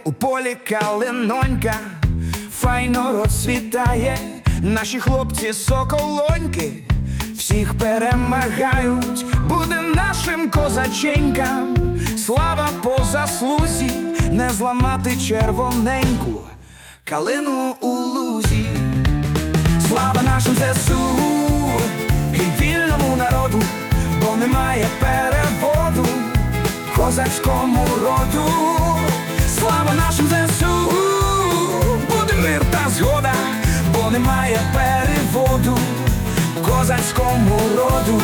у полі калинонька файно розцвітає, наші хлопці соколоньки всіх перемагають. Буде нашим козаченькам слава по заслузі, не зламати червоненьку калину у лузі. Слава нашим ЗСУ і вільному народу, бо немає переводу козацькому роду. Слава нашим ЗСУ, буде мир та згода, бо немає переводу козацькому роду.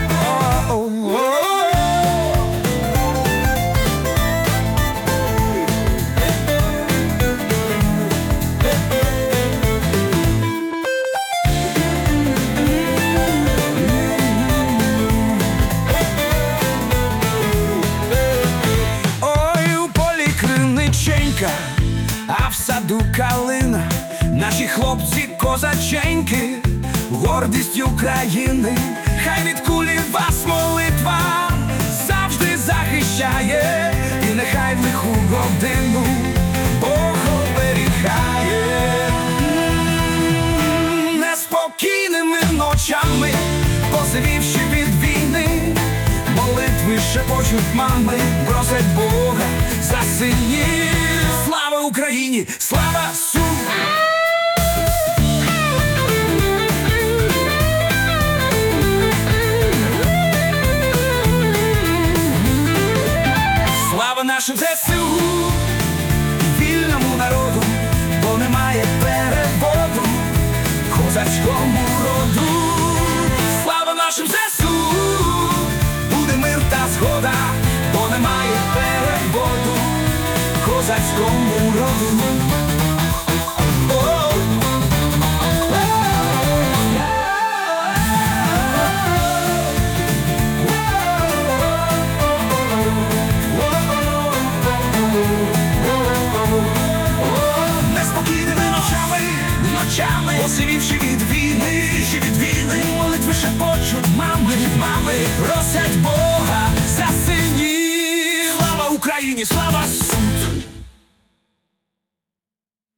А в саду калина, наші хлопці козаченьки, гордість України. Хай від кулі вас молитва завжди захищає, і нехай в лиху годину Бог оберігає. Неспокійними ночами, позивівши від війни, молитви шепочуть мами, просять Бога за синів. Слава Україні! Слава СУ! Слава нашим ЗСУ, вільному народу, бо немає переводу козацькому роду. Слава нашим ЗСУ, буде мир та згода, бо немає переводу козацькому роду. Неспокійними ночами, посивівши від війни, молитви шепочуть мами, просять Бога за синів. Слава Україні, слава!